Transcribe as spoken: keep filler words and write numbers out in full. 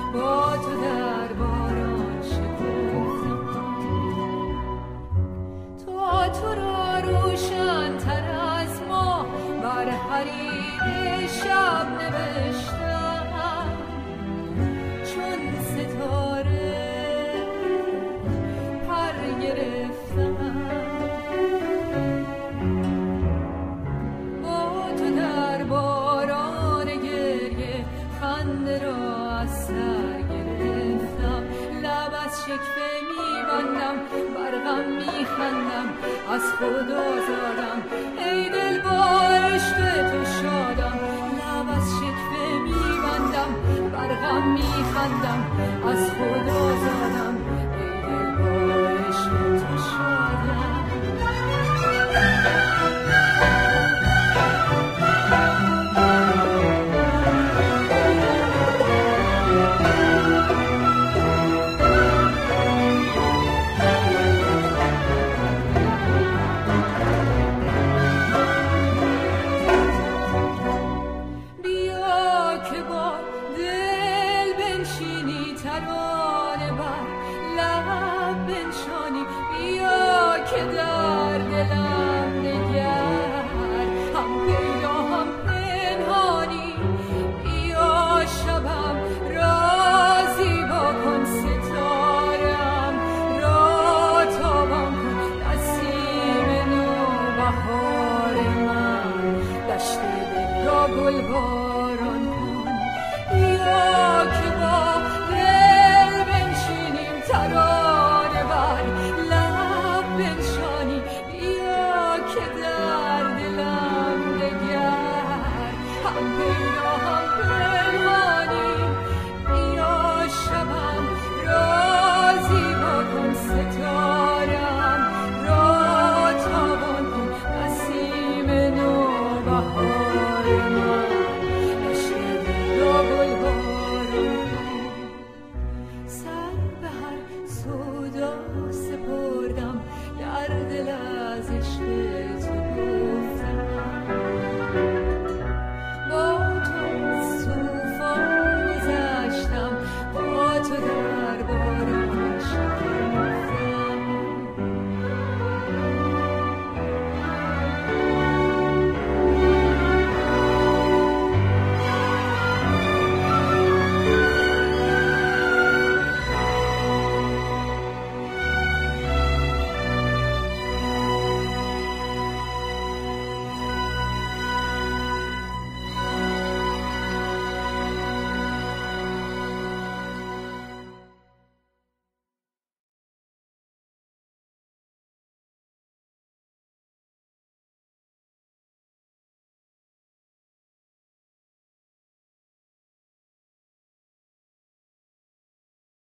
با تو در باران شکفتم. تا تو را روشن تر از ما بر حریر شب نوشتم، چون ستاره پر گرفتم. با تو در باران گریه خنده را از سر گرفتم، لب از شکوه میبندم، بر غم میخندم، از خود آزادم، ای دل با عشق تو شادم. لب از شکوه میبندم، بر غم میخندم، از خود